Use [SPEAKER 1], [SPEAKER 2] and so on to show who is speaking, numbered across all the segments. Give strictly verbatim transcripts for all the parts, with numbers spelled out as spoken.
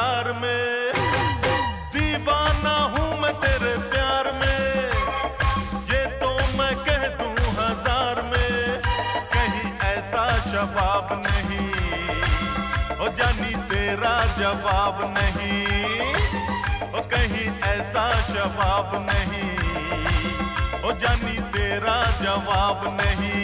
[SPEAKER 1] हजार में। दीवाना हूँ मैं तेरे प्यार में, ये तो मैं कह दूं हजार में। कहीं ऐसा शबाब नहीं ओ जानी तेरा जवाब नहीं, ओ कहीं ऐसा शबाब नहीं ओ जानी तेरा जवाब नहीं।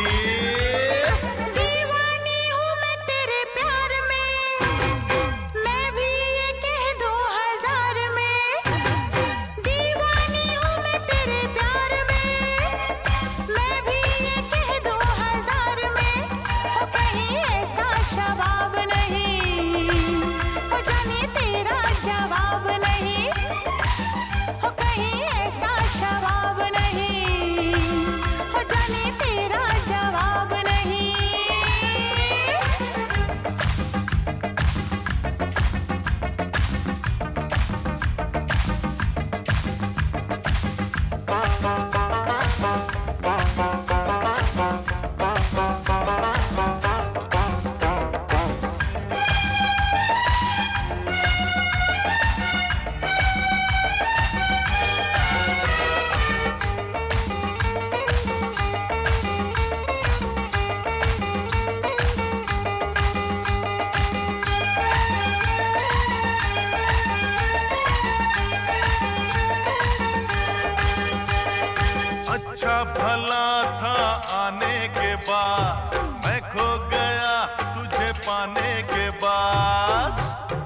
[SPEAKER 1] अच्छा भला था आने के बाद, मैं खो गया तुझे पाने के बाद।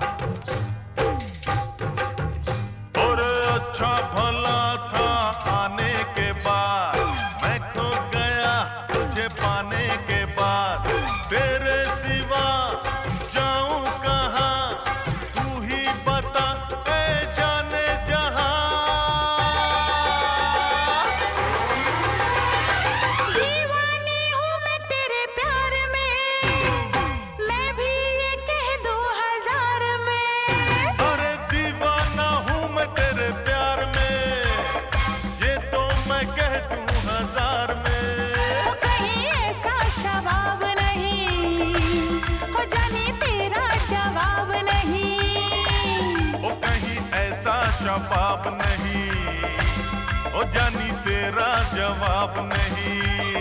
[SPEAKER 1] और अच्छा भला था आने के बाद, मैं खो गया तुझे पाने के बाद। तेरे सिवा जाऊं कहाँ, तू ही बता ऐ जाने जहां।
[SPEAKER 2] शबाब नहीं हो जानी तेरा जवाब नहीं,
[SPEAKER 1] ओ कहीं ऐसा शबाब नहीं ओ जानी तेरा जवाब नहीं।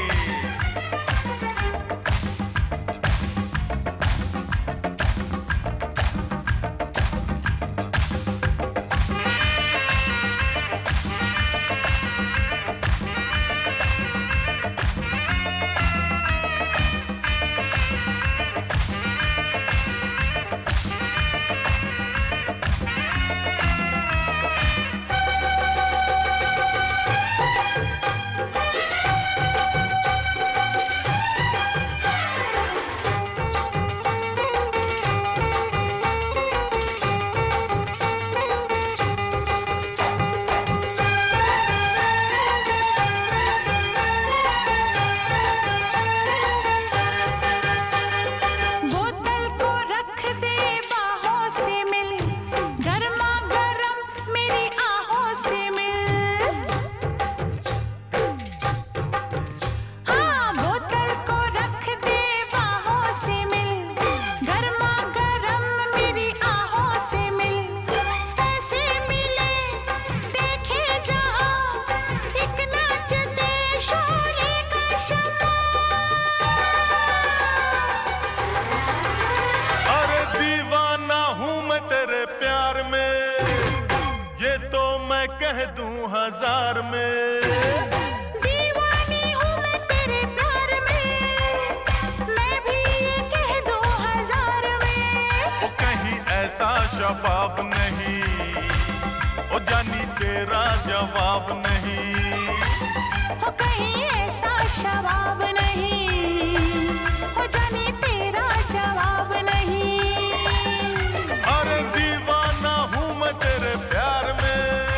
[SPEAKER 1] मैं कह दूं हजार में।
[SPEAKER 2] दीवानी हूँ मैं तेरे प्यार में, मैं भी ये कह दूं हजार में।
[SPEAKER 1] ओ कहीं ऐसा शबाब नहीं ओ जानी तेरा जवाब नहीं,
[SPEAKER 2] ओ कहीं ऐसा शबाब नहीं ओ जानी तेरा जवाब नहीं।
[SPEAKER 1] अरे दीवाना हूँ मैं तेरे प्यार में,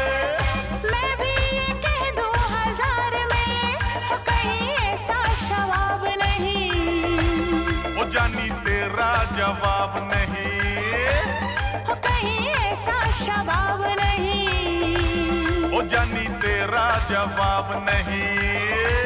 [SPEAKER 1] जानी तेरा जवाब नहीं,
[SPEAKER 2] हो कहीं ऐसा शबाब नहीं,
[SPEAKER 1] ओ जानी तेरा जवाब नहीं।